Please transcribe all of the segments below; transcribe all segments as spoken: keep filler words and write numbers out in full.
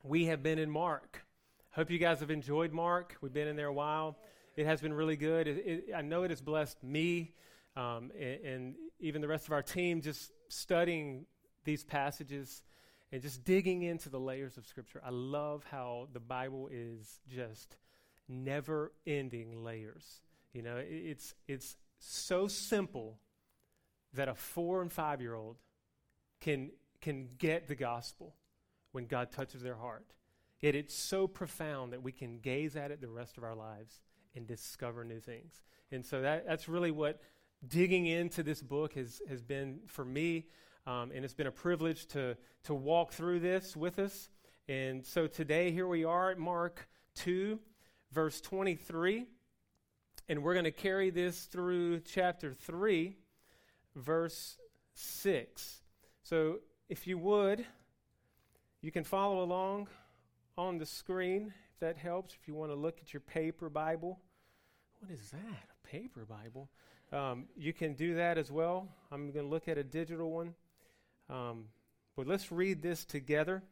we have been in Mark. Hope you guys have enjoyed Mark. We've been in there a while. It has been really good. It, it, I know it has blessed me um, and, and even the rest of our team just studying these passages and just digging into the layers of Scripture. I love how the Bible is just never-ending layers. You know, it, it's it's so simple that a four and five-year-old can can get the gospel when God touches their heart. Yet it's so profound that we can gaze at it the rest of our lives and discover new things. And so that, that's really what digging into this book has, has been for me. Um, and it's been a privilege to, to walk through this with us. And so today, here we are at Mark two, verse twenty-three. And we're going to carry this through chapter three, verse six. So if you would, you can follow along on the screen, if that helps, if you want to look at your paper Bible. What is that, a paper Bible? Um, you can do that as well. I'm going to look at a digital one. Um, but let's read this together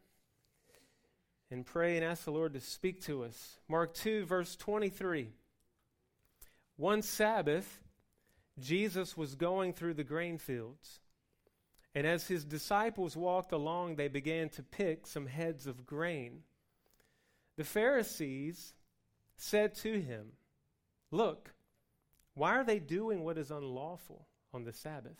and pray and ask the Lord to speak to us. Mark two, verse twenty-three. One Sabbath, Jesus was going through the grain fields, and as his disciples walked along, they began to pick some heads of grain. The Pharisees said to him, "Look, why are they doing what is unlawful on the Sabbath?"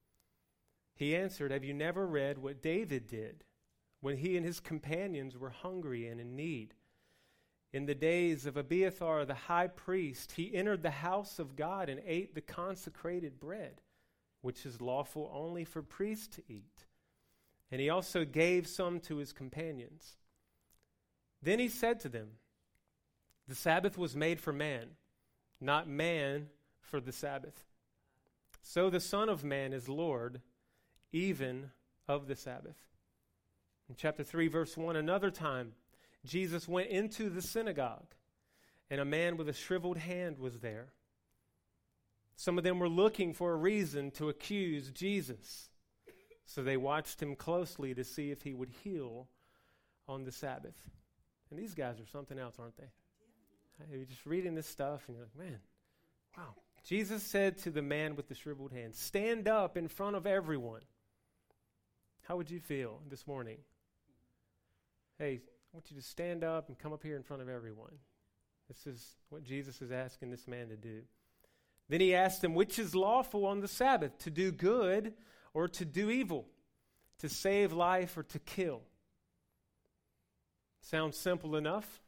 He answered, "Have you never read what David did when he and his companions were hungry and in need? In the days of Abiathar the high priest, he entered the house of God and ate the consecrated bread, which is lawful only for priests to eat. And he also gave some to his companions. Then he said to them, 'The Sabbath was made for man, not man for the Sabbath. So the Son of Man is Lord, even of the Sabbath.'" In chapter three, verse one, another time, Jesus went into the synagogue, and a man with a shriveled hand was there. Some of them were looking for a reason to accuse Jesus, so they watched him closely to see if he would heal on the Sabbath. And these guys are something else, aren't they? You're just reading this stuff, and you're like, man, wow. Jesus said to the man with the shriveled hand, "Stand up in front of everyone." How would you feel this morning? Hey, I want you to stand up and come up here in front of everyone. This is what Jesus is asking this man to do. Then he asked him, "Which is lawful on the Sabbath, to do good or to do evil, to save life or to kill?" Sounds simple enough,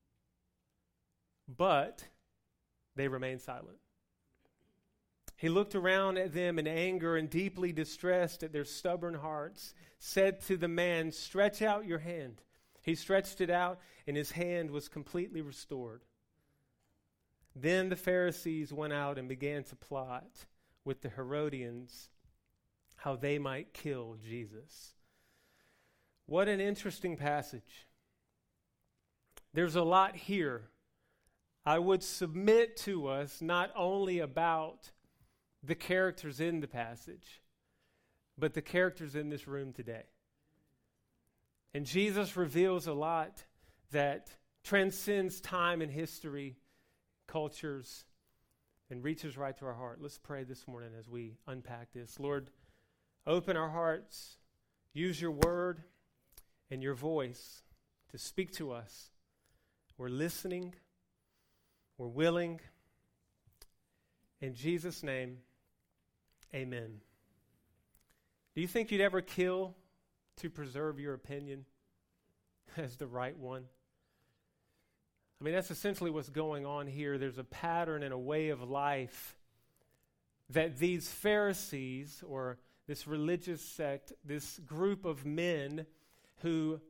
but they remained silent. He looked around at them in anger and deeply distressed at their stubborn hearts, said to the man, "Stretch out your hand." He stretched it out, and his hand was completely restored. Then the Pharisees went out and began to plot with the Herodians how they might kill Jesus. What an interesting passage. There's a lot here. I would submit to us not only about the characters in the passage, but the characters in this room today. And Jesus reveals a lot that transcends time and history, cultures, and reaches right to our heart. Let's pray this morning as we unpack this. Lord, open our hearts. Use your word and your voice to speak to us. We're listening. We're willing. In Jesus' name, amen. Do you think you'd ever kill to preserve your opinion as the right one? I mean, that's essentially what's going on here. There's a pattern and a way of life that these Pharisees, or this religious sect, this group of men who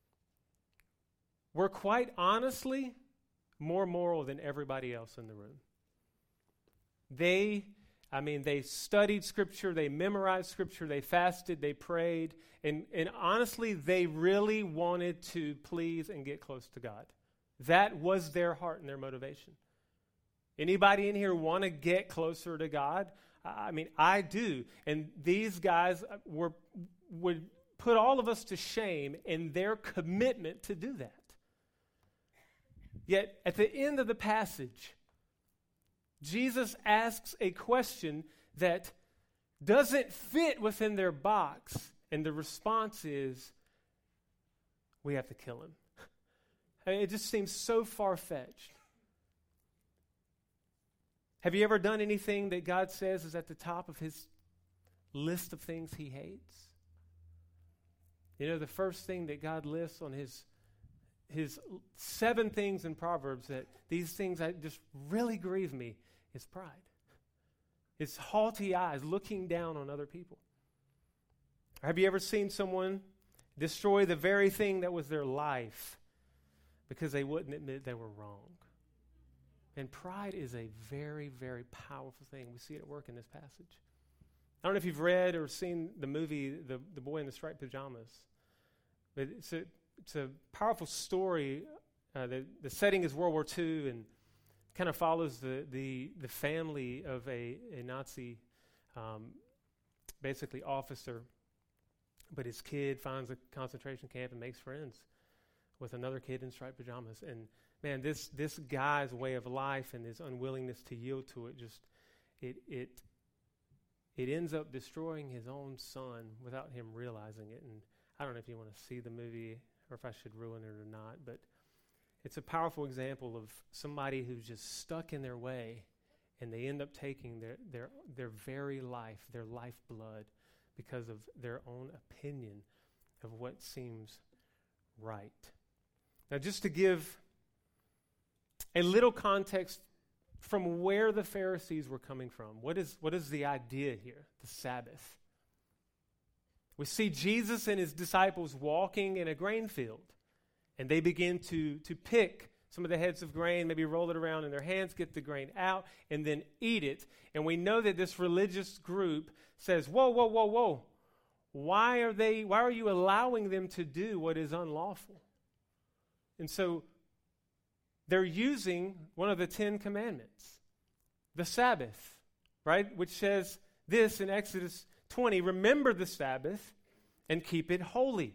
were quite honestly more moral than everybody else in the room. They, I mean, they studied Scripture, they memorized Scripture, they fasted, they prayed, and, and honestly, they really wanted to please and get close to God. That was their heart and their motivation. Anybody in here want to get closer to God? I mean, I do. And these guys were would put all of us to shame in their commitment to do that. Yet, at the end of the passage, Jesus asks a question that doesn't fit within their box, and the response is, we have to kill him. I mean, it just seems so far-fetched. Have you ever done anything that God says is at the top of his list of things he hates? You know, the first thing that God lists on his his seven things in Proverbs, that these things that just really grieve me, is pride. It's haughty eyes looking down on other people. Have you ever seen someone destroy the very thing that was their life because they wouldn't admit they were wrong? And pride is a very, very powerful thing. We see it at work in this passage. I don't know if you've read or seen the movie The, the Boy in the Striped Pajamas. But it's a, it's a powerful story. Uh, the, the setting is World War Two and kind of follows the, the, the family of a, a Nazi, um, basically officer. But his kid finds a concentration camp and makes friends with another kid in striped pajamas. And man, this this guy's way of life and his unwillingness to yield to it, just it it it ends up destroying his own son without him realizing it. And I don't know if you want to see the movie or if I should ruin it or not, but it's a powerful example of somebody who's just stuck in their way, and they end up taking their their their very life, their lifeblood, because of their own opinion of what seems right. Now, just to give a little context from where the Pharisees were coming from, what is what is the idea here? The Sabbath. We see Jesus and his disciples walking in a grain field, and they begin to, to pick some of the heads of grain, maybe roll it around in their hands, get the grain out, and then eat it. And we know that this religious group says, whoa, whoa, whoa, whoa. Why are they, why are you allowing them to do what is unlawful? And so they're using one of the Ten Commandments, the Sabbath, right? Which says this in Exodus twenty, remember the Sabbath and keep it holy.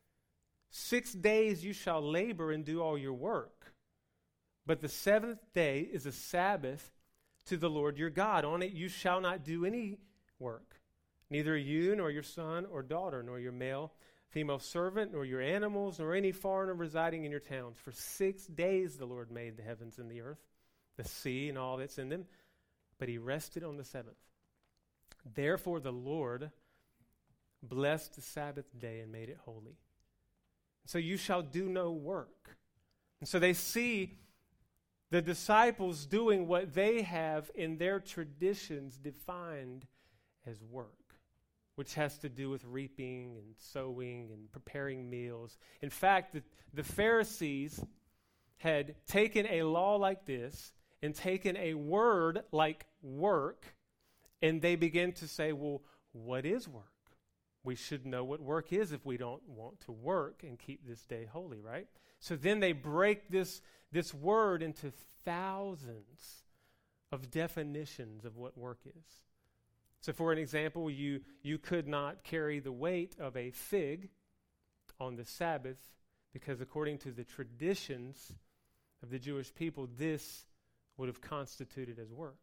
Six days you shall labor and do all your work. But the seventh day is a Sabbath to the Lord your God. On it you shall not do any work. Neither you, nor your son or daughter, nor your male, female servant, nor your animals, nor any foreigner residing in your towns. For six days the Lord made the heavens and the earth, the sea and all that's in them. But he rested on the seventh. Therefore the Lord blessed the Sabbath day and made it holy. So you shall do no work. And so they see the disciples doing what they have in their traditions defined as work, which has to do with reaping and sowing and preparing meals. In fact, the, the Pharisees had taken a law like this and taken a word like work, and they began to say, well, what is work? We should know what work is if we don't want to work and keep this day holy, right? So then they break this, this word into thousands of definitions of what work is. So for an example, you, you could not carry the weight of a fig on the Sabbath because according to the traditions of the Jewish people, this would have constituted as work.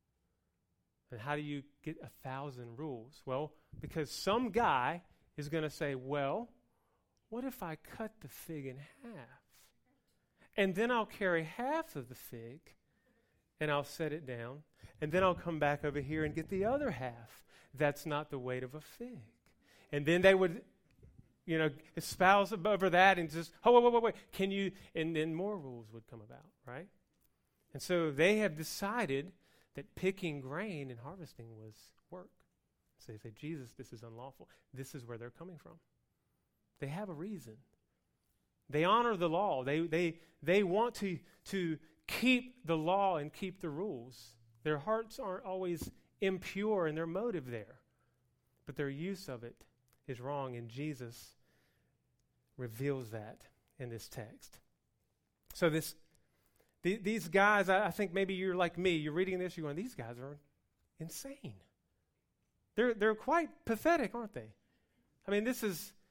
And how do you get a thousand rules? Well, because some guy is going to say, well, what if I cut the fig in half? And then I'll carry half of the fig and I'll set it down. And then I'll come back over here and get the other half. That's not the weight of a fig. And then they would, you know, espouse over that and just, oh, wait, wait, wait, wait. Can you, and then more rules would come about, right? And so they have decided that picking grain and harvesting was work. So they say, Jesus, this is unlawful. This is where they're coming from. They have a reason. They honor the law. They they they want to, to keep the law and keep the rules. Their hearts aren't always impure in their motive there. But their use of it is wrong, and Jesus reveals that in this text. So this th- these guys, I, I think maybe you're like me. You're reading this, you're going, these guys are insane. They're they're quite pathetic, aren't they? I mean, this is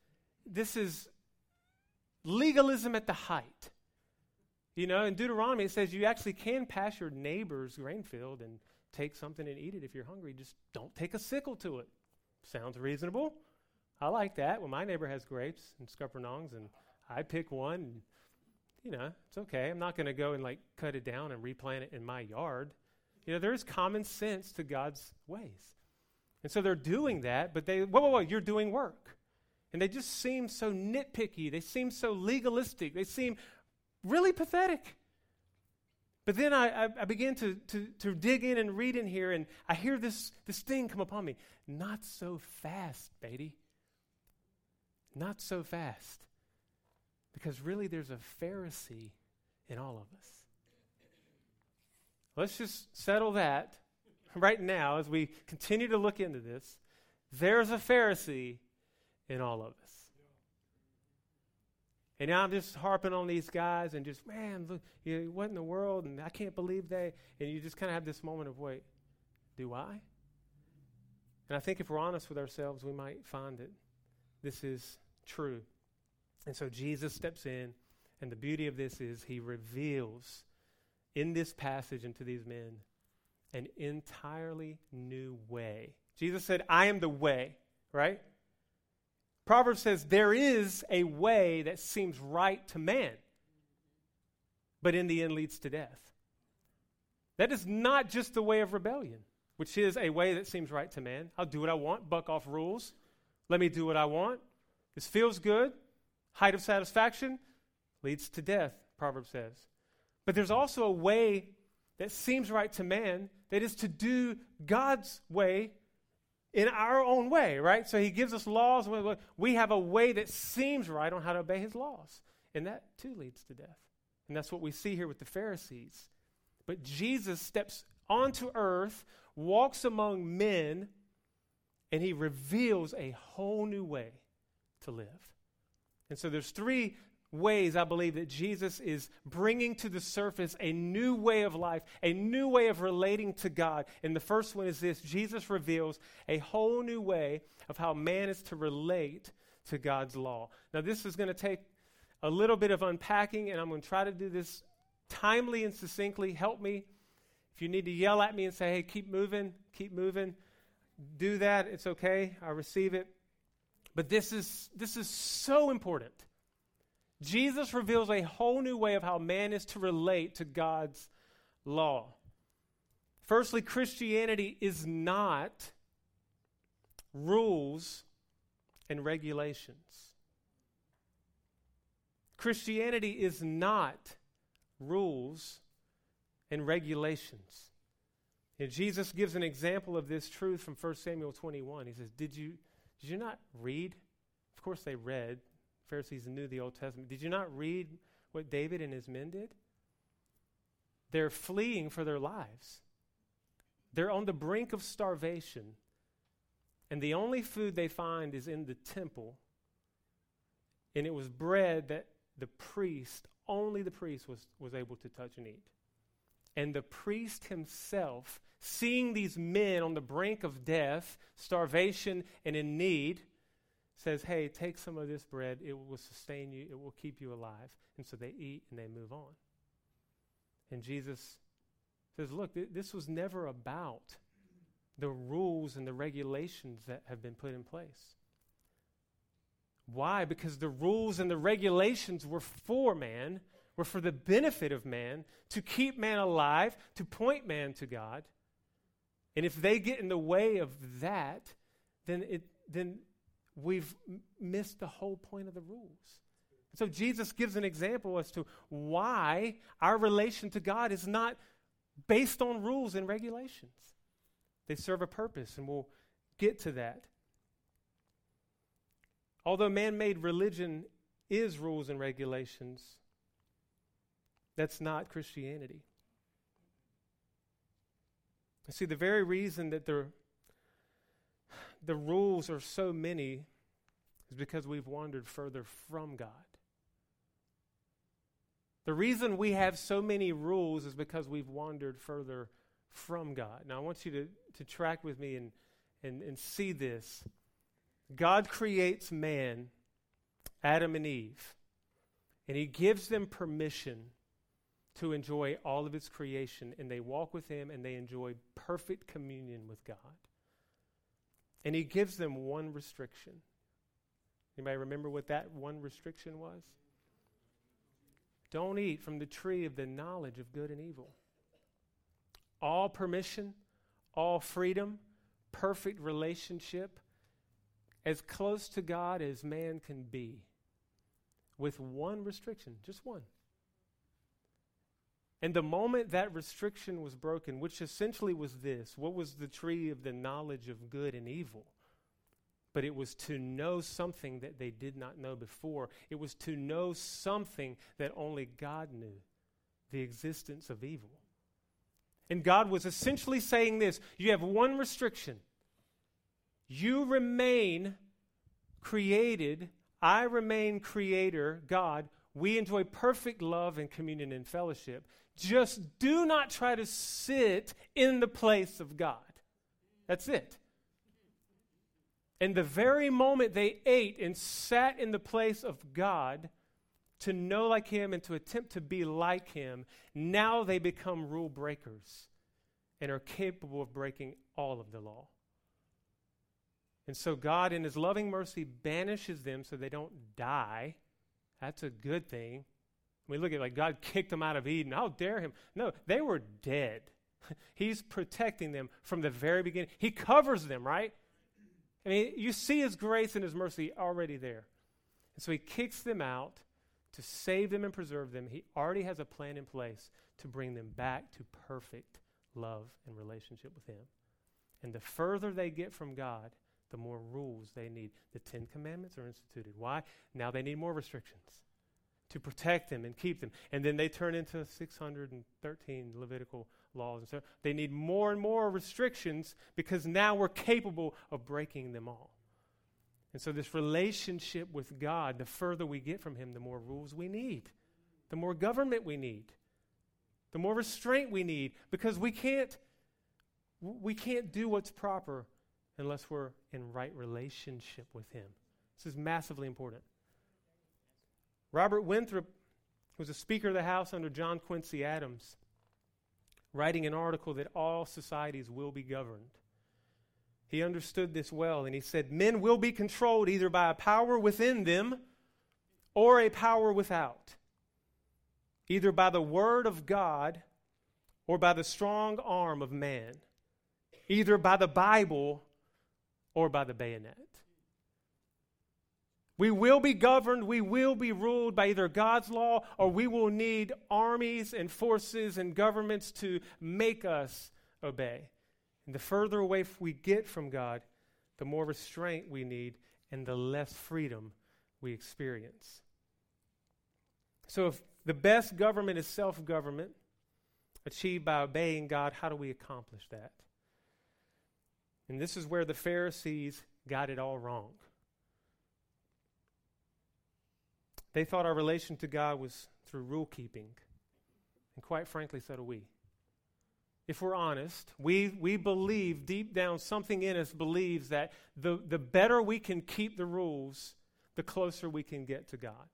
this is legalism at the height. You know, in Deuteronomy, it says you actually can pass your neighbor's grain field and take something and eat it if you're hungry. Just don't take a sickle to it. Sounds reasonable. I like that. When my neighbor has grapes and scuppernongs and I pick one, and, you know, it's okay. I'm not going to go and like cut it down and replant it in my yard. You know, there's common sense to God's ways. And so they're doing that, but they, whoa, whoa, whoa, you're doing work. And they just seem so nitpicky. They seem so legalistic. They seem really pathetic. But then I, I, I begin to, to, to dig in and read in here, and I hear this, this thing come upon me. Not so fast, Beatty. Not so fast. Because really there's a Pharisee in all of us. Let's just settle that right now as we continue to look into this. There's a Pharisee in all of us. And now I'm just harping on these guys and just, man, look, you know, what in the world? And I can't believe they. And you just kind of have this moment of, wait, do I? And I think if we're honest with ourselves, we might find that this is true. And so Jesus steps in, and the beauty of this is he reveals in this passage and to these men an entirely new way. Jesus said, I am the way, right? Proverbs says there is a way that seems right to man, but in the end leads to death. That is not just the way of rebellion, which is a way that seems right to man. I'll do what I want, buck off rules. Let me do what I want. This feels good. Height of satisfaction leads to death, Proverbs says. But there's also a way that seems right to man that is to do God's way in our own way, right? So he gives us laws. We have a way that seems right on how to obey his laws. And that too leads to death. And that's what we see here with the Pharisees. But Jesus steps onto earth, walks among men, and he reveals a whole new way to live. And so there's three ways I believe that Jesus is bringing to the surface a new way of life, a new way of relating to God. And the first one is this: Jesus reveals a whole new way of how man is to relate to God's law. Now, this is going to take a little bit of unpacking, and I'm going to try to do this timely and succinctly. Help me. If you need to yell at me and say, hey, keep moving, keep moving, do that. It's okay. I receive it. But this is this is so important. Jesus reveals a whole new way of how man is to relate to God's law. Firstly, Christianity is not rules and regulations. Christianity is not rules and regulations. And Jesus gives an example of this truth from First Samuel twenty-one. He says, did you, did you not read? Of course they read. Pharisees knew the Old Testament. Did you not read what David and his men did? They're fleeing for their lives. They're on the brink of starvation. And the only food they find is in the temple. And it was bread that the priest, only the priest was, was able to touch and eat. And the priest himself, seeing these men on the brink of death, starvation, and in need, says, hey, take some of this bread. It will sustain you. It will keep you alive. And so they eat and they move on. And Jesus says, look, th- this was never about the rules and the regulations that have been put in place. Why? Because the rules and the regulations were for man, were for the benefit of man, to keep man alive, to point man to God. And if they get in the way of that, then it then we've m- missed the whole point of the rules. So Jesus gives an example as to why our relation to God is not based on rules and regulations. They serve a purpose, and we'll get to that. Although man-made religion is rules and regulations, that's not Christianity. See, the very reason that the, the rules are so many is because we've wandered further from God. The reason we have so many rules is because we've wandered further from God. Now, I want you to, to track with me and, and, and see this. God creates man Adam and Eve, and he gives them permission to enjoy all of his creation, and they walk with him and they enjoy perfect communion with God. And he gives them one restriction. Anybody remember what that one restriction was? Don't eat from the tree of the knowledge of good and evil. All permission, all freedom, perfect relationship, as close to God as man can be, with one restriction, just one. And the moment that restriction was broken, which essentially was this, what was the tree of the knowledge of good and evil? But it was to know something that they did not know before. It was to know something that only God knew, the existence of evil. And God was essentially saying this: you have one restriction. You remain created. I remain creator, God. We enjoy perfect love and communion and fellowship. Just do not try to sit in the place of God. That's it. And the very moment they ate and sat in the place of God to know like him and to attempt to be like him, now they become rule breakers and are capable of breaking all of the law. And so God, in his loving mercy, banishes them so they don't die. That's a good thing. We look at it like God kicked them out of Eden. How dare him? No, they were dead. He's protecting them from the very beginning. He covers them, right? I mean, you see his grace and his mercy already there. And so he kicks them out to save them and preserve them. He already has a plan in place to bring them back to perfect love and relationship with him. And the further they get from God, the more rules they need. The Ten Commandments are instituted. Why? Now they need more restrictions to protect them and keep them. And then they turn into six hundred thirteen Levitical laws. And so they need more and more restrictions because now we're capable of breaking them all. And so this relationship with God, the further we get from him, the more rules we need, the more government we need, the more restraint we need, because we can't, we can't do what's proper unless we're in right relationship with him. This is massively important. Robert Winthrop was a Speaker of the House under John Quincy Adams, writing an article that all societies will be governed. He understood this well, and he said, men will be controlled either by a power within them or a power without, either by the word of God or by the strong arm of man, either by the Bible or by the bayonet. We will be governed, we will be ruled by either God's law, or we will need armies and forces and governments to make us obey. And the further away we get from God, the more restraint we need and the less freedom we experience. So if the best government is self-government, achieved by obeying God, how do we accomplish that? And this is where the Pharisees got it all wrong. They thought our relation to God was through rule keeping. And quite frankly, so do we. If we're honest, we, we believe deep down, something in us believes that the, the better we can keep the rules, the closer we can get to God.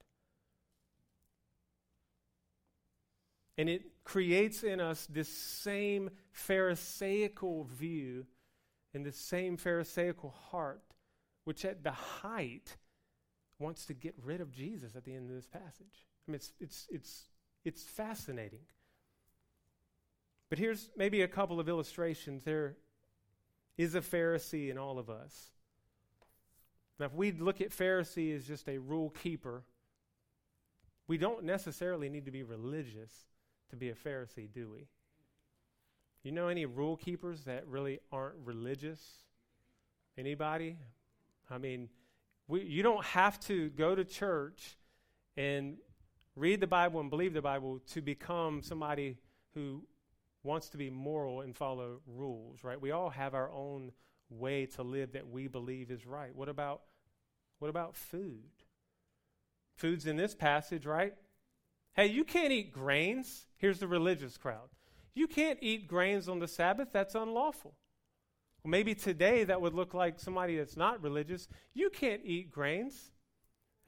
And it creates in us this same Pharisaical view and this same Pharisaical heart, which at the height wants to get rid of Jesus at the end of this passage. I mean, it's it's it's it's fascinating. But here's maybe a couple of illustrations. There is a Pharisee in all of us. Now, if we look at Pharisee as just a rule keeper, we don't necessarily need to be religious to be a Pharisee, do we? You know any rule keepers that really aren't religious? Anybody? I mean, we, you don't have to go to church and read the Bible and believe the Bible to become somebody who wants to be moral and follow rules, right? We all have our own way to live that we believe is right. What about what about food? Food's in this passage, right? Hey, you can't eat grains. Here's the religious crowd. You can't eat grains on the Sabbath. That's unlawful. Well, maybe today that would look like somebody that's not religious. You can't eat grains.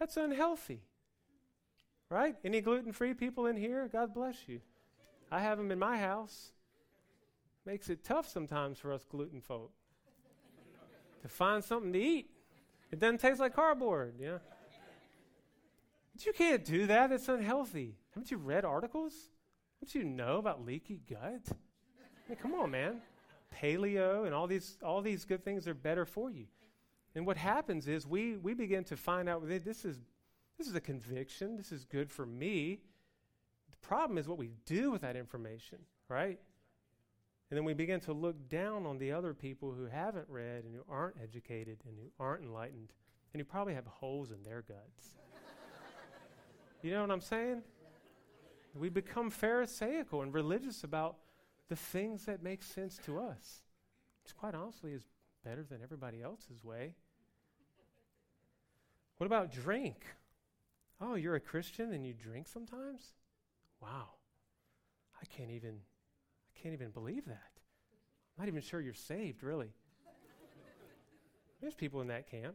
That's unhealthy. Right? Any gluten-free people in here? God bless you. I have them in my house. Makes it tough sometimes for us gluten folk to find something to eat. It doesn't taste like cardboard, you know. But you can't do that. It's unhealthy. Haven't you read articles? Don't you know about leaky gut? I mean, come on, man. Paleo and all these all these good things are better for you. And what happens is we we begin to find out that this is this is a conviction. This is good for me. The problem is what we do with that information, right? And then we begin to look down on the other people who haven't read and who aren't educated and who aren't enlightened and who probably have holes in their guts. You know what I'm saying? We become pharisaical and religious about the things that make sense to us, which quite honestly is better than everybody else's way. What about drink? Oh, you're a Christian and you drink sometimes? Wow. I can't even I can't even believe that. I'm not even sure you're saved, really. There's people in that camp.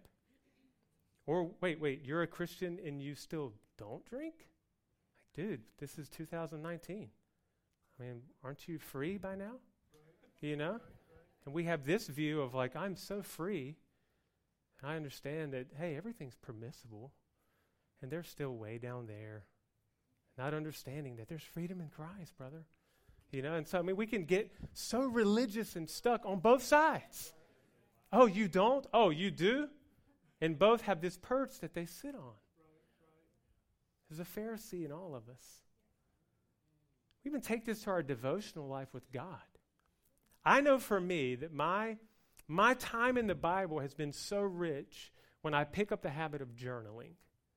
Or wait, wait, you're a Christian and you still don't drink? Like, dude, this is two thousand nineteen. I mean, aren't you free by now? Right. You know? Right, right. And we have this view of like, I'm so free. And I understand that, hey, everything's permissible. And they're still way down there. Not understanding that there's freedom in Christ, brother. You know, and so, I mean, we can get so religious and stuck on both sides. Oh, you don't? Oh, you do? And both have this perch that they sit on. There's a Pharisee in all of us. We even take this to our devotional life with God. I know for me that my, my time in the Bible has been so rich when I pick up the habit of journaling.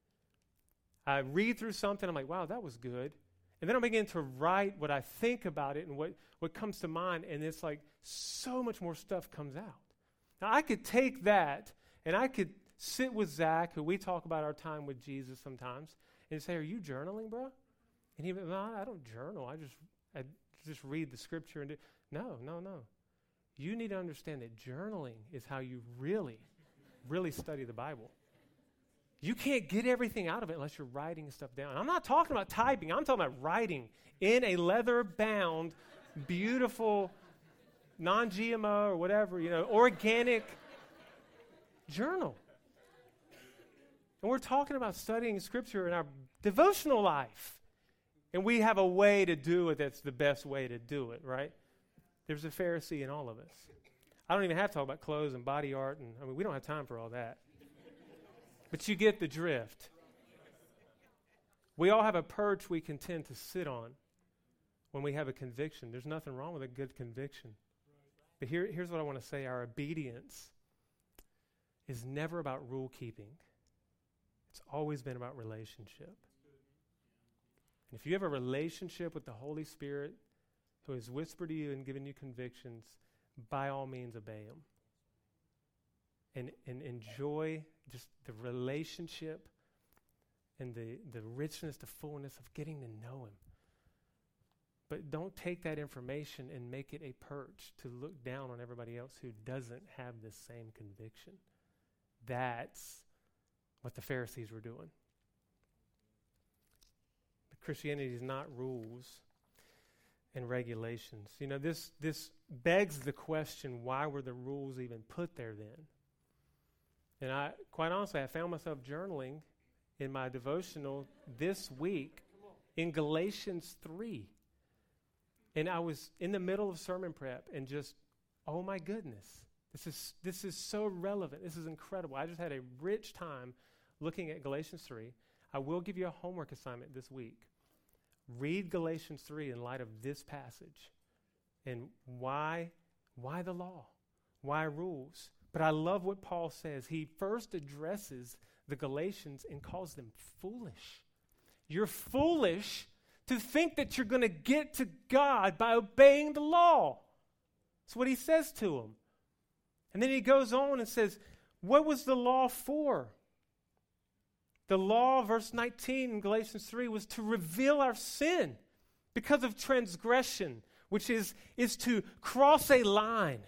I read through something, I'm like, wow, that was good. And then I begin to write what I think about it and what, what comes to mind, and it's like so much more stuff comes out. Now, I could take that, and I could sit with Zach, who we talk about our time with Jesus sometimes, and say, are you journaling, bro? And he would, no, I don't journal. I just I just read the scripture. and do. No, no, no. You need to understand that journaling is how you really, really study the Bible. You can't get everything out of it unless you're writing stuff down. I'm not talking about typing. I'm talking about writing in a leather-bound, beautiful, non-G M O or whatever, you know, organic journal. And we're talking about studying Scripture in our devotional life. And we have a way to do it that's the best way to do it, right? There's a Pharisee in all of us. I don't even have to talk about clothes and body art. And I mean, we don't have time for all that. But you get the drift. We all have a perch we can tend to sit on when we have a conviction. There's nothing wrong with a good conviction. But here, here's what I want to say. Our obedience is never about rule keeping. It's always been about relationship. And if you have a relationship with the Holy Spirit who has whispered to you and given you convictions, by all means obey him. And, and enjoy just the relationship and the, the richness, the fullness of getting to know him. But don't take that information and make it a perch to look down on everybody else who doesn't have the same conviction. That's what the Pharisees were doing. But Christianity is not rules and regulations. You know, this this begs the question, why were the rules even put there then? And I, quite honestly, I found myself journaling in my devotional this week in Galatians three. And I was in the middle of sermon prep and just, oh my goodness, this is this is so relevant. This is incredible. I just had a rich time looking at Galatians three. I will give you a homework assignment this week. Read Galatians three in light of this passage. And why, why the law? Why rules? But I love what Paul says. He first addresses the Galatians and calls them foolish. You're foolish to think that you're going to get to God by obeying the law. That's what he says to them. And then he goes on and says, what was the law for? The law, verse nineteen in Galatians three, was to reveal our sin because of transgression, which is, is to cross a line.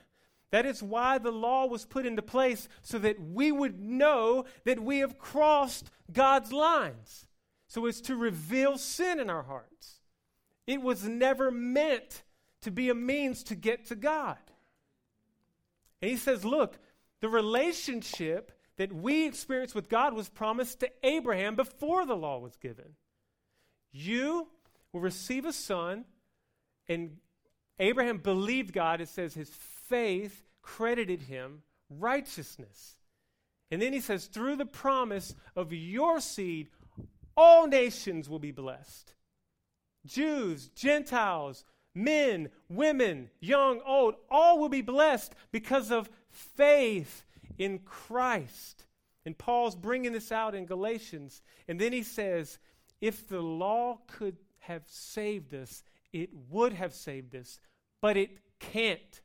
That is why the law was put into place, so that we would know that we have crossed God's lines. So it's to reveal sin in our hearts. It was never meant to be a means to get to God. And he says, look, the relationship that we experience with God was promised to Abraham before the law was given. You will receive a son, and Abraham believed God. It says his faith credited him righteousness. And then he says, through the promise of your seed, all nations will be blessed. Jews, Gentiles, men, women, young, old, all will be blessed because of faith in Christ. And Paul's bringing this out in Galatians. And then he says, if the law could have saved us, it would have saved us, but it can't.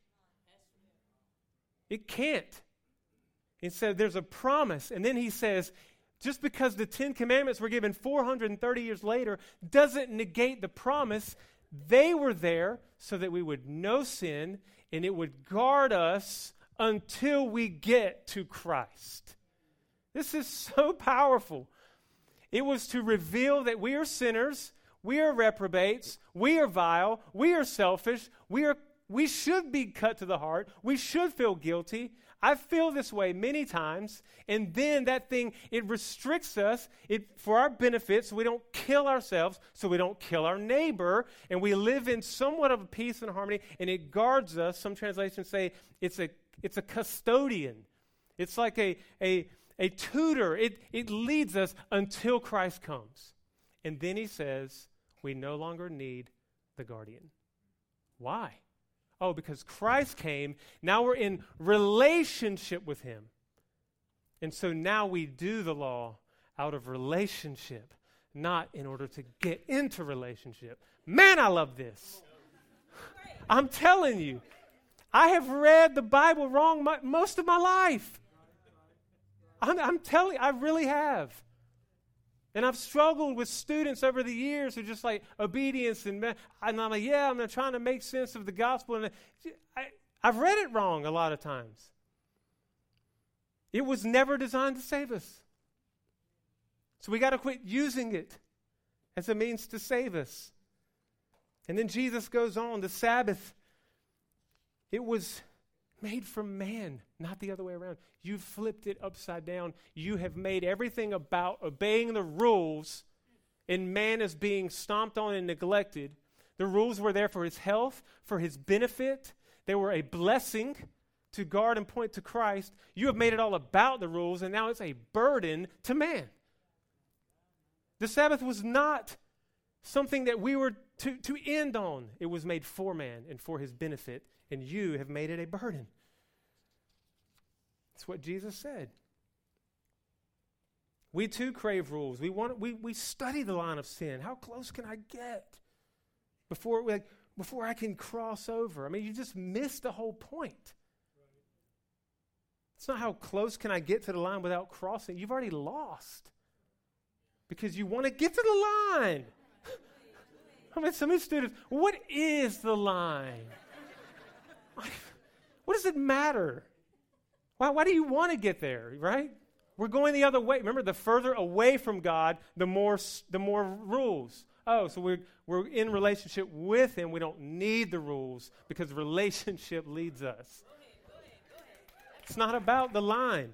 It can't. And so there's a promise. And then he says, just because the Ten Commandments were given four hundred thirty years later doesn't negate the promise. They were there so that we would know sin, and it would guard us until we get to Christ. This is so powerful. It was to reveal that we are sinners, we are reprobates, we are vile, we are selfish, we are we should be cut to the heart, we should feel guilty. I feel this way many times, and then that thing, it restricts us it, for our benefit, so we don't kill ourselves, so we don't kill our neighbor, and we live in somewhat of a peace and harmony, and it guards us. Some translations say it's a it's a custodian. It's like a a a tutor. It it leads us until Christ comes. And then he says, we no longer need the guardian. Why? Oh, because Christ came. Now we're in relationship with him. And so now we do the law out of relationship, not in order to get into relationship. Man, I love this. I'm telling you, I have read the Bible wrong my, most of my life. I'm, I'm telling you, I really have. And I've struggled with students over the years who just like obedience and, and I'm like, yeah, I'm trying to make sense of the gospel. And I, I've read it wrong a lot of times. It was never designed to save us. So we got to quit using it as a means to save us. And then Jesus goes on, the Sabbath, it was made for man, not the other way around. You flipped it upside down. You have made everything about obeying the rules, and man is being stomped on and neglected. The rules were there for his health, for his benefit. They were a blessing to guard and point to Christ. You have made it all about the rules, and now it's a burden to man. The Sabbath was not something that we were to, to end on. It was made for man and for his benefit, and you have made it a burden. That's what Jesus said. We too crave rules. We want we we study the line of sin. How close can I get before like, before I can cross over? I mean, you just missed the whole point. Right. It's not how close can I get to the line without crossing. You've already lost because you want to get to the line. I mean, some of the students, what is the line? What does it matter? Why, why do you want to get there, right? We're going the other way. Remember, the further away from God, the more the more rules. Oh, so we're, we're in relationship with him. We don't need the rules because relationship leads us. Go ahead, go ahead, go ahead. It's not about the line.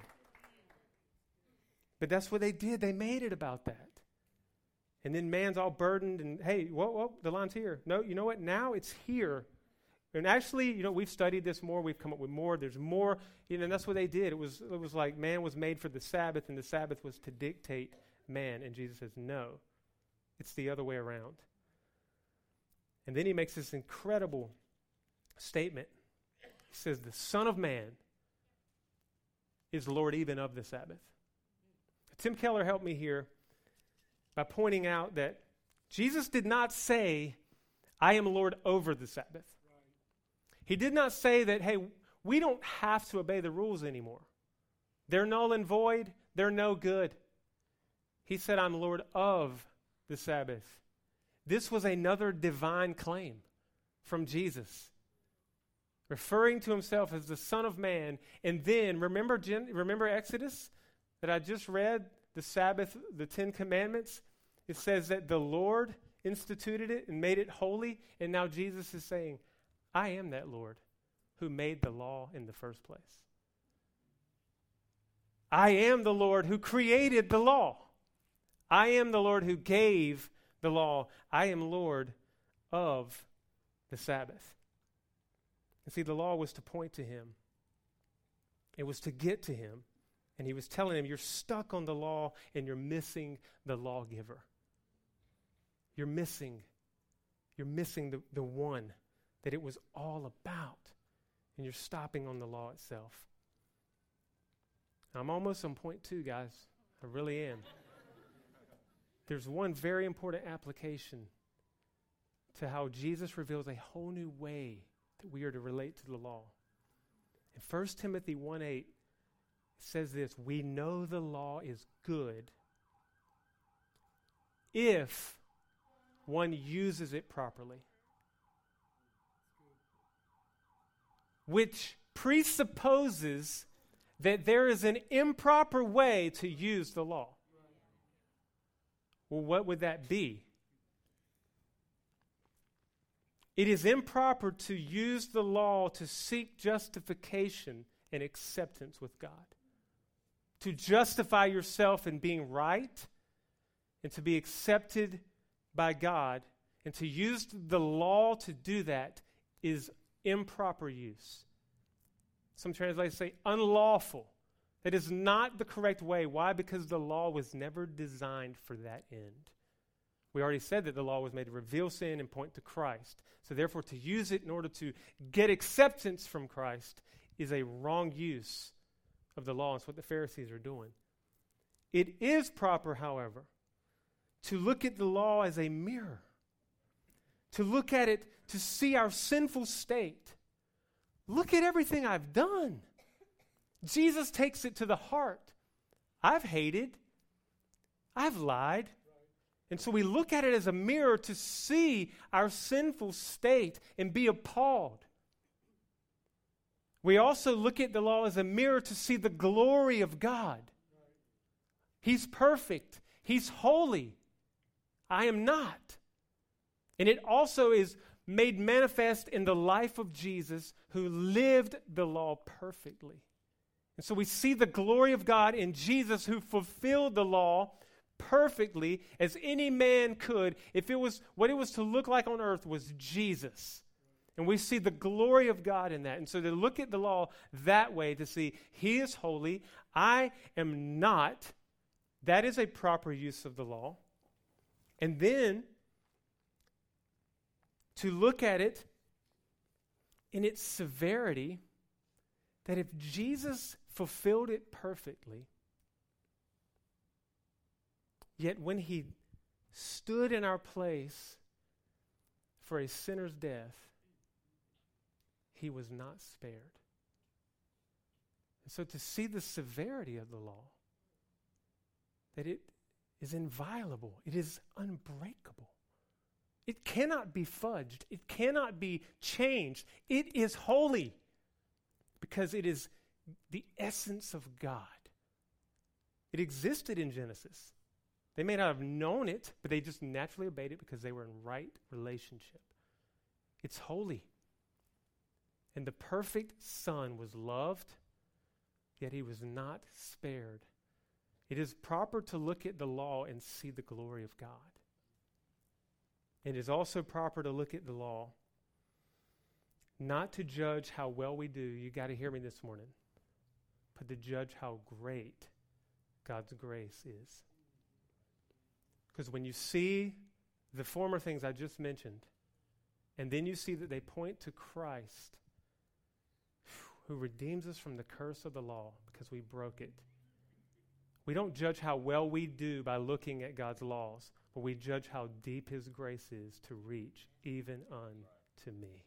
But that's what they did. They made it about that. And then man's all burdened and, hey, whoa, whoa, the line's here. No, you know what? Now it's here. And actually, you know, we've studied this more. We've come up with more. There's more. You know, and that's what they did. It was it was like man was made for the Sabbath, and the Sabbath was to dictate man. And Jesus says, no, it's the other way around. And then he makes this incredible statement. He says, the Son of Man is Lord even of the Sabbath. Tim Keller helped me here by pointing out that Jesus did not say, I am Lord over the Sabbath. He did not say that, hey, we don't have to obey the rules anymore. They're null and void. They're no good. He said, I'm Lord of the Sabbath. This was another divine claim from Jesus. referring to himself as the Son of Man. And then, remember, Gen- remember Exodus that I just read, the Sabbath, the Ten Commandments? It says that the Lord instituted it and made it holy, and now Jesus is saying, I am that Lord who made the law in the first place. I am the Lord who created the law. I am the Lord who gave the law. I am Lord of the Sabbath. And see, the law was to point to him. It was to get to him. And he was telling him, you're stuck on the law and you're missing the lawgiver. You're missing, you're missing the, the one that it was all about. And you're stopping on the law itself. I'm almost on point two, guys. I really am. There's one very important application to how Jesus reveals a whole new way that we are to relate to the law. In First Timothy one eight, it says this, we know the law is good if one uses it properly. Which presupposes that there is an improper way to use the law. Well, what would that be? It is improper to use the law to seek justification and acceptance with God. To justify yourself in being right and to be accepted by God, and to use the law to do that is improper use. Some translators say unlawful. That is not the correct way. Why? Because the law was never designed for that end. We already said that the law was made to reveal sin and point to Christ. So therefore, to use it in order to get acceptance from Christ is a wrong use of the law. It's what the Pharisees are doing. It is proper, however, to look at the law as a mirror. To look at it, to see our sinful state. Look at everything I've done. Jesus takes it to the heart. I've hated. I've lied. And so we look at it as a mirror to see our sinful state and be appalled. We also look at the law as a mirror to see the glory of God. He's perfect. He's holy. I am not. And it also is made manifest in the life of Jesus, who lived the law perfectly. And so we see the glory of God in Jesus, who fulfilled the law perfectly as any man could. If it was what it was to look like on earth was Jesus. And we see the glory of God in that. And so to look at the law that way, to see he is holy, I am not, that is a proper use of the law. And then to look at it in its severity, that if Jesus fulfilled it perfectly, yet when he stood in our place for a sinner's death, he was not spared. And so to see the severity of the law, that it is inviolable, it is unbreakable. It cannot be fudged. It cannot be changed. It is holy because it is the essence of God. It existed in Genesis. They may not have known it, but they just naturally obeyed it because they were in right relationship. It's holy. And the perfect Son was loved, yet he was not spared. It is proper to look at the law and see the glory of God. It is also proper to look at the law, not to judge how well we do. You got to hear me this morning. But to judge how great God's grace is. Because when you see the former things I just mentioned, and then you see that they point to Christ, who redeems us from the curse of the law because we broke it. We don't judge how well we do by looking at God's laws, but we judge how deep his grace is to reach even unto me.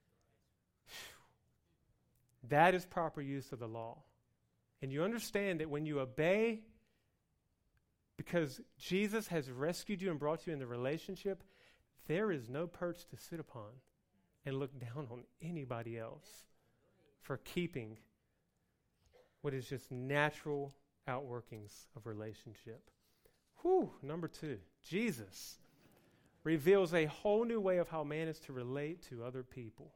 That is proper use of the law. And you understand that when you obey, because Jesus has rescued you and brought you in the relationship, there is no perch to sit upon and look down on anybody else for keeping what is just natural outworkings of relationship. Whew, number two, Jesus reveals a whole new way of how man is to relate to other people.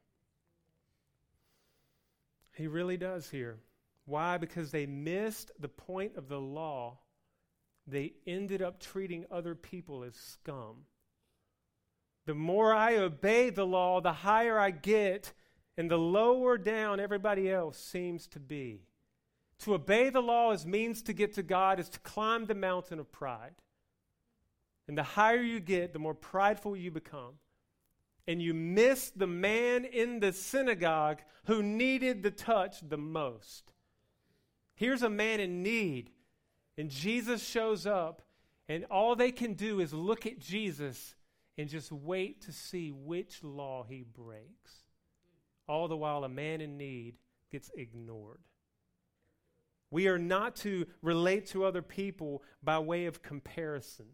He really does here. Why? Because they missed the point of the law. They ended up treating other people as scum. The more I obey the law, the higher I get, and the lower down everybody else seems to be. To obey the law as means to get to God is to climb the mountain of pride. And the higher you get, the more prideful you become. And you miss the man in the synagogue who needed the touch the most. Here's a man in need, and Jesus shows up, and all they can do is look at Jesus and just wait to see which law he breaks. All the while, a man in need gets ignored. We are not to relate to other people by way of comparison.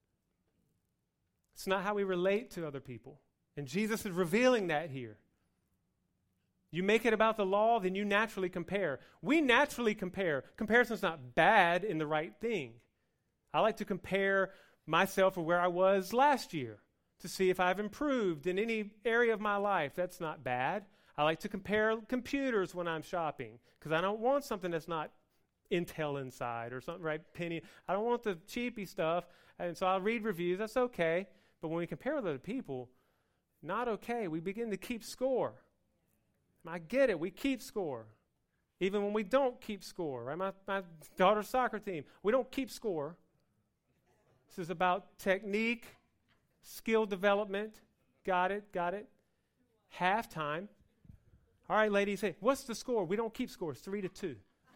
It's not how we relate to other people. And Jesus is revealing that here. You make it about the law, then you naturally compare. We naturally compare. Comparison's not bad in the right thing. I like to compare myself with where I was last year to see if I've improved in any area of my life. That's not bad. I like to compare computers when I'm shopping because I don't want something that's not Intel inside or something, right? Penny. I don't want the cheapy stuff, and so I'll read reviews. That's okay. But when we compare with other people, not okay. We begin to keep score. I get it. We keep score. Even when we don't keep score, right? My, my daughter's soccer team, we don't keep score. This is about technique, skill development. Got it, got it. Halftime. All right, ladies, hey, what's the score? We don't keep scores, three to two.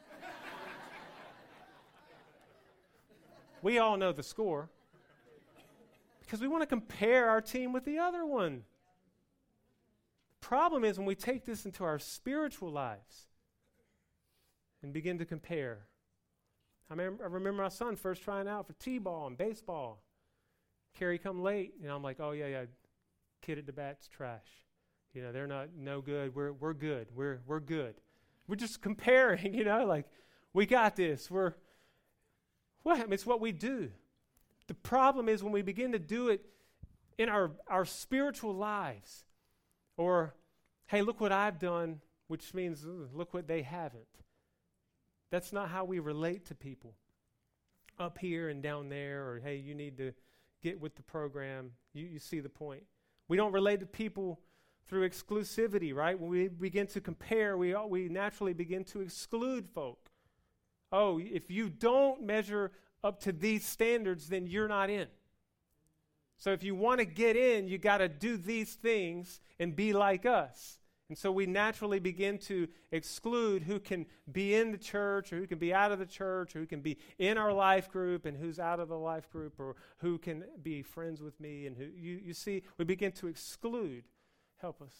We all know the score because we want to compare our team with the other one. The problem is when we take this into our spiritual lives and begin to compare. I remember, I remember my son first trying out for t-ball and baseball. Carrie come late, and I'm like, oh, yeah, yeah, kid at the bat's trash. You know, they're not no good. We're we're good. We're we're good. We're just comparing, you know, like we got this. We're what? I mean, it's what we do. The problem is when we begin to do it in our, our spiritual lives, or, hey, look what I've done, which means ugh, look what they haven't. That's not how we relate to people. Up here and down there, or, hey, you need to get with the program. You, you see the point. We don't relate to people through exclusivity, right? When we begin to compare, we all, we naturally begin to exclude folk. Oh, if you don't measure up to these standards, then you're not in. So if you want to get in, you got to do these things and be like us. And so we naturally begin to exclude who can be in the church or who can be out of the church or who can be in our life group and who's out of the life group or who can be friends with me. And who you, you see, we begin to exclude. Help us.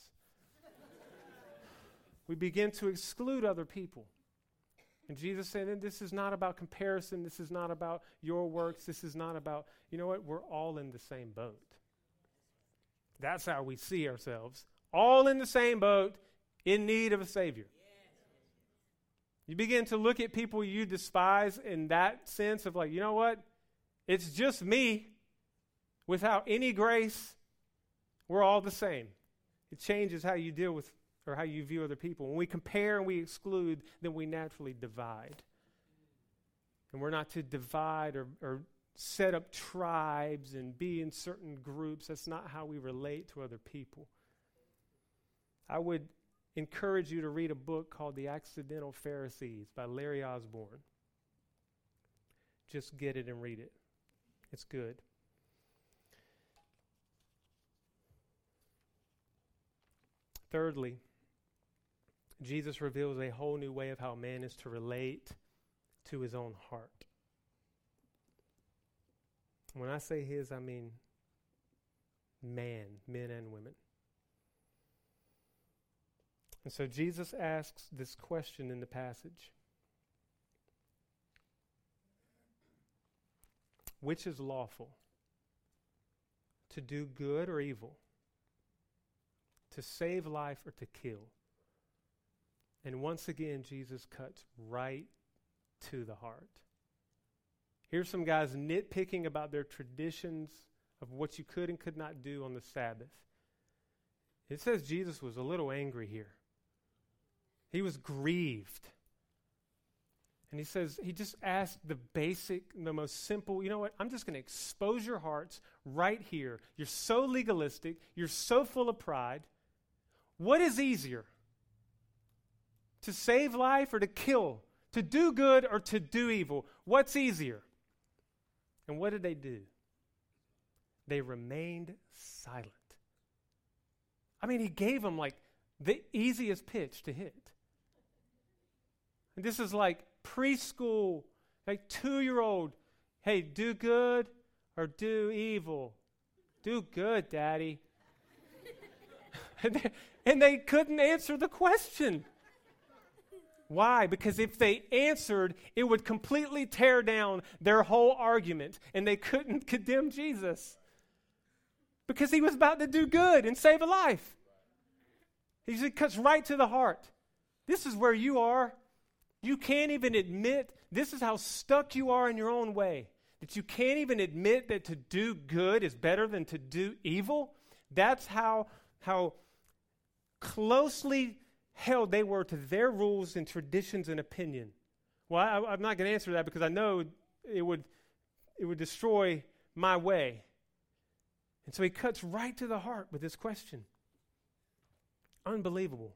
We begin to exclude other people. And Jesus said, this is not about comparison. This is not about your works. This is not about, you know what? We're all in the same boat. That's how we see ourselves. All in the same boat, in need of a Savior. You begin to look at people you despise in that sense of like, you know what? It's just me without any grace. We're all the same. It changes how you deal with or how you view other people. When we compare and we exclude, then we naturally divide. And we're not to divide or, or set up tribes and be in certain groups. That's not how we relate to other people. I would encourage you to read a book called The Accidental Pharisees by Larry Osborne. Just get it and read it. It's good. Thirdly, Jesus reveals a whole new way of how man is to relate to his own heart. When I say his, I mean man, men and women. And so Jesus asks this question in the passage. Which is lawful? To do good or evil? to save life or to kill. And once again, Jesus cuts right to the heart. Here's some guys nitpicking about their traditions of what you could and could not do on the Sabbath. It says Jesus was a little angry here. He was grieved. And he says, he just asked the basic, the most simple, you know what, I'm just going to expose your hearts right here. You're so legalistic. You're so full of pride. What is easier? To save life or to kill? To do good or to do evil? What's easier? And what did they do? They remained silent. I mean, he gave them like the easiest pitch to hit. And this is like preschool, like two-year-old. Hey, do good or do evil? Do good, Daddy. and, they, and they couldn't answer the question. Why? Because if they answered, it would completely tear down their whole argument, and they couldn't condemn Jesus. Because he was about to do good and save a life. He cuts right to the heart. This is where you are. You can't even admit, this is how stuck you are in your own way, that you can't even admit that to do good is better than to do evil. That's how, how closely held they were to their rules and traditions and opinion. Well, I, I'm not going to answer that because I know it would, it would destroy my way. And so he cuts right to the heart with this question. Unbelievable.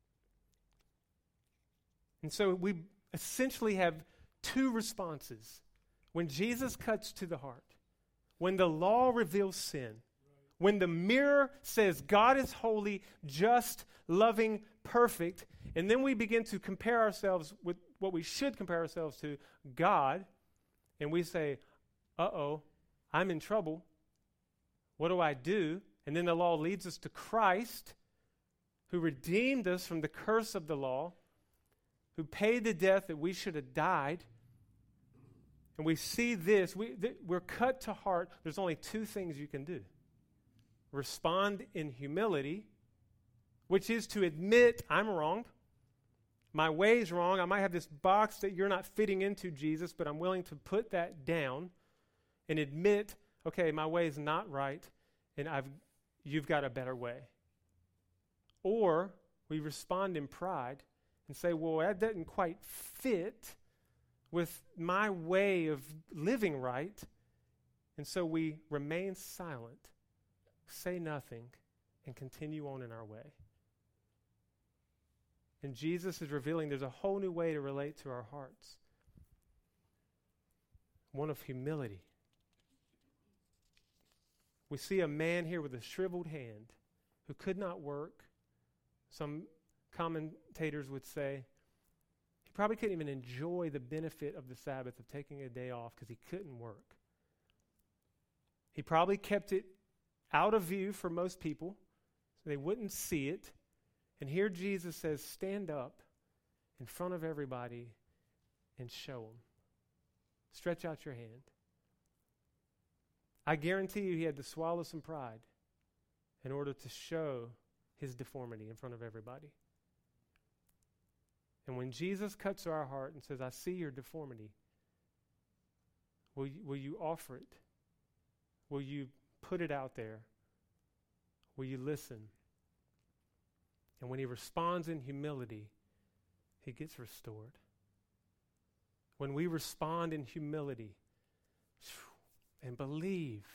And so we essentially have two responses. When Jesus cuts to the heart, when the law reveals sin, when the mirror says God is holy, just, loving, perfect, and then we begin to compare ourselves with what we should compare ourselves to, God, and we say, uh-oh, I'm in trouble. What do I do? And then the law leads us to Christ, who redeemed us from the curse of the law, who paid the death that we should have died. And we see this, we, th- we're cut to heart. There's only two things you can do. Respond in humility, which is to admit I'm wrong. My way's wrong. I might have this box that you're not fitting into, Jesus, but I'm willing to put that down and admit, okay, my way is not right, and I've you've got a better way. Or we respond in pride and say, well, that doesn't quite fit with my way of living right, and so we remain silent, say nothing, and continue on in our way. And Jesus is revealing there's a whole new way to relate to our hearts. One of humility. We see a man here with a shriveled hand who could not work. Some commentators would say he probably couldn't even enjoy the benefit of the Sabbath of taking a day off because he couldn't work. He probably kept it out of view for most people so they wouldn't see it. And here Jesus says, stand up in front of everybody and show them. Stretch out your hand. I guarantee you he had to swallow some pride in order to show his deformity in front of everybody. And when Jesus cuts to our heart and says, I see your deformity, will you, will you offer it? Will you put it out there? Will you listen? And when he responds in humility, he gets restored. When we respond in humility and believe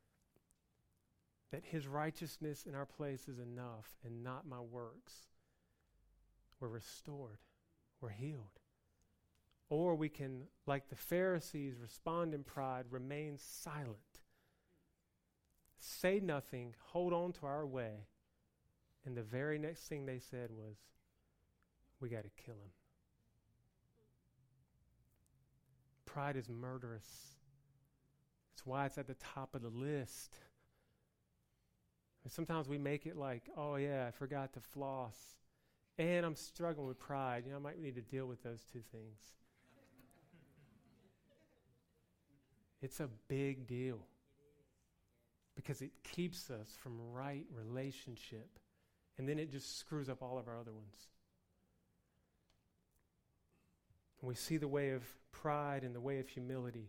that his righteousness in our place is enough and not my works, we're restored. We're healed. Or we can, like the Pharisees, respond in pride, remain silent, say nothing, hold on to our way. And the very next thing they said was, we got to kill him. Pride is murderous. It's why it's at the top of the list. And sometimes we make it like, oh yeah, I forgot to floss. And I'm struggling with pride. You know, I might need to deal with those two things. It's a big deal because it keeps us from right relationship and then it just screws up all of our other ones. And we see the way of pride and the way of humility.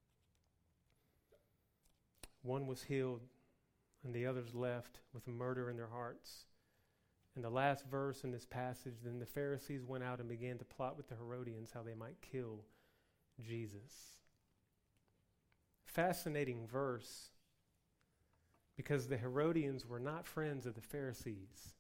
One was healed, and the others left with murder in their hearts. In the last verse in this passage, then the Pharisees went out and began to plot with the Herodians how they might kill Jesus. Fascinating verse, because the Herodians were not friends of the Pharisees.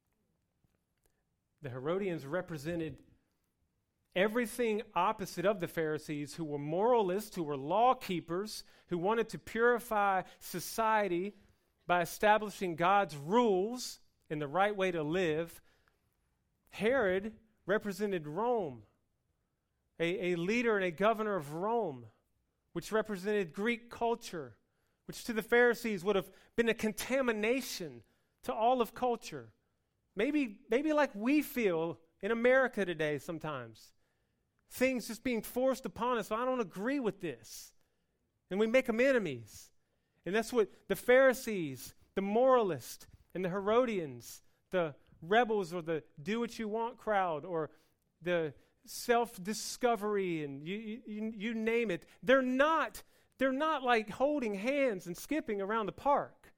The Herodians represented everything opposite of the Pharisees, who were moralists, who were law keepers, who wanted to purify society by establishing God's rules and the right way to live. Herod represented Rome, a, a leader and a governor of Rome, which represented Greek culture, which to the Pharisees would have been a contamination to all of culture. Maybe, maybe like we feel in America today sometimes. Things just being forced upon us. I don't agree with this. And we make them enemies. And that's what the Pharisees, the moralists, and the Herodians, the rebels or the do-what-you-want crowd, or the self-discovery, and you, you, you name it, they're not, they're not like holding hands and skipping around the park.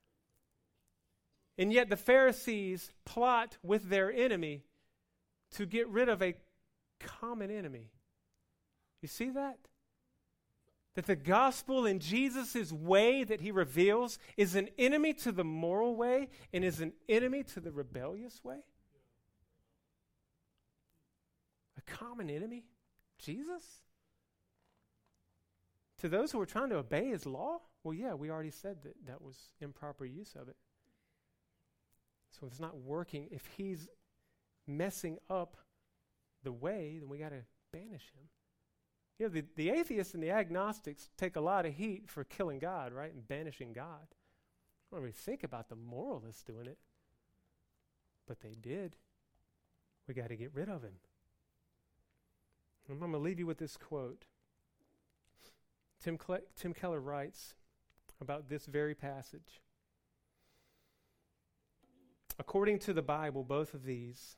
And yet the Pharisees plot with their enemy to get rid of a common enemy. You see that? That the gospel in Jesus' way that he reveals is an enemy to the moral way and is an enemy to the rebellious way. A common enemy? Jesus? To those who are trying to obey his law? Well, yeah, we already said that that was improper use of it. So if it's not working, if he's messing up the way, then we got to banish him. You know, the, the atheists and the agnostics take a lot of heat for killing God, right, and banishing God. I don't really think about the moralists doing it, but they did. We got to get rid of him. I'm going to leave you with this quote. Tim, Cle- Tim Keller writes about this very passage. According to the Bible, both of these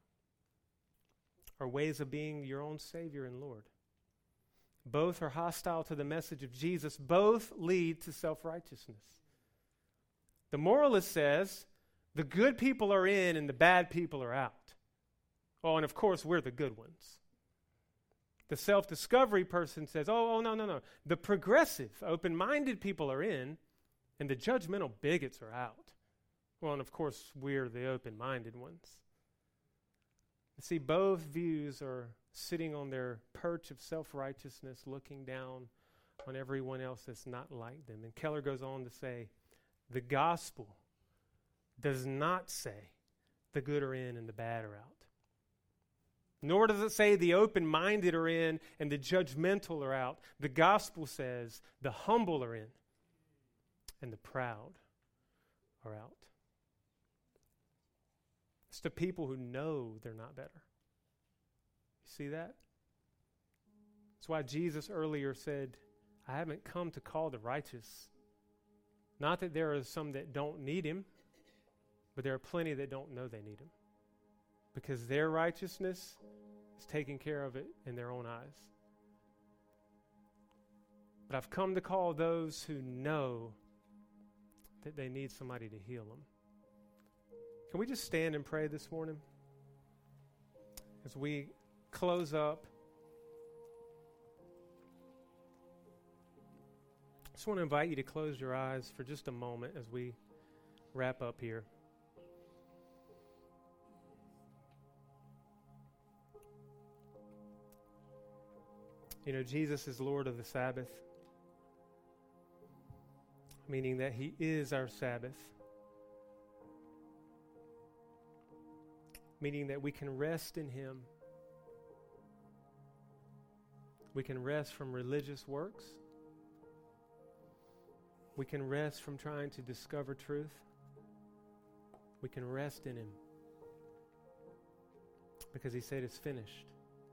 are ways of being your own Savior and Lord. Both are hostile to the message of Jesus. Both lead to self-righteousness. The moralist says the good people are in and the bad people are out. Oh, and of course, we're the good ones. The self-discovery person says, oh, oh, no, no, no. The progressive, open-minded people are in and the judgmental bigots are out. Well, and of course, we're the open-minded ones. See, both views are sitting on their perch of self-righteousness, looking down on everyone else that's not like them. And Keller goes on to say, the gospel does not say the good are in and the bad are out. Nor does it say the open-minded are in and the judgmental are out. The gospel says the humble are in and the proud are out. It's the people who know they're not better. You see that? That's why Jesus earlier said, I haven't come to call the righteous. Not that there are some that don't need him, but there are plenty that don't know they need him. Because their righteousness is taking care of it in their own eyes. But I've come to call those who know that they need somebody to heal them. Can we just stand and pray this morning? As we close up, I just want to invite you to close your eyes for just a moment as we wrap up here. You know, Jesus is Lord of the Sabbath, meaning that he is our Sabbath. Meaning that we can rest in him. We can rest from religious works. We can rest from trying to discover truth. We can rest in him. Because he said it's finished.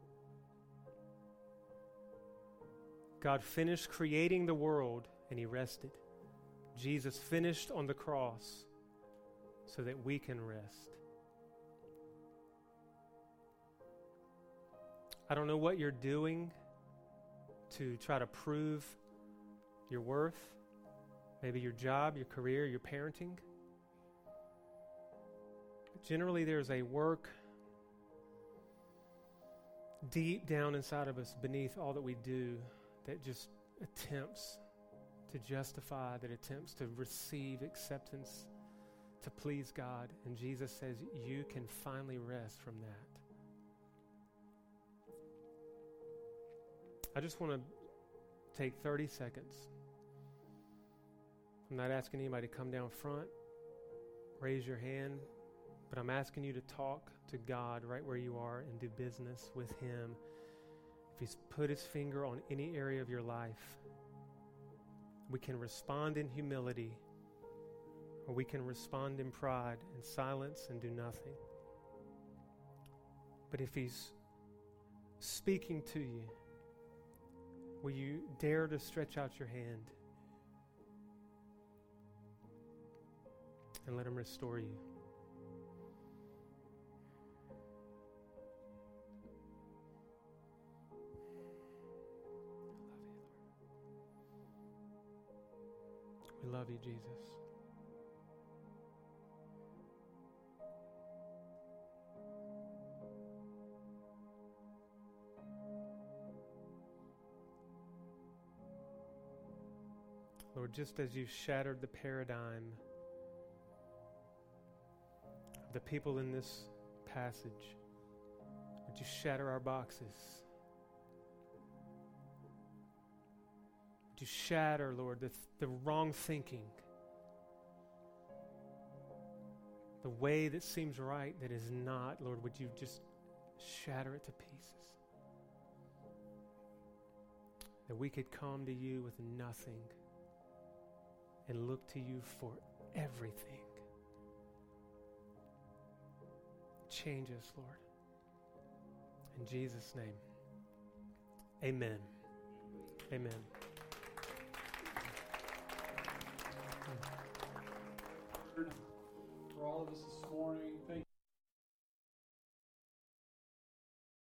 God finished creating the world and he rested. Jesus finished on the cross so that we can rest. I don't know what you're doing to try to prove your worth, maybe your job, your career, your parenting. Generally, there's a work deep down inside of us beneath all that we do that just attempts to justify, that attempts to receive acceptance, to please God. And Jesus says you can finally rest from that. I just want to take thirty seconds. I'm not asking anybody to come down front, raise your hand, but I'm asking you to talk to God right where you are and do business with Him. If He's put His finger on any area of your life, we can respond in humility, or we can respond in pride and silence and do nothing. But if He's speaking to you, will you dare to stretch out your hand and let Him restore you? We love you, Jesus. Lord, just as you shattered the paradigm of the people in this passage, would you shatter our boxes? Would you shatter, Lord, the, the wrong thinking, the way that seems right that is not? Lord, would you just shatter it to pieces? That we could come to you with nothing and look to you for everything. Change us, Lord. In Jesus' name, amen. Amen. For all of us this morning, thank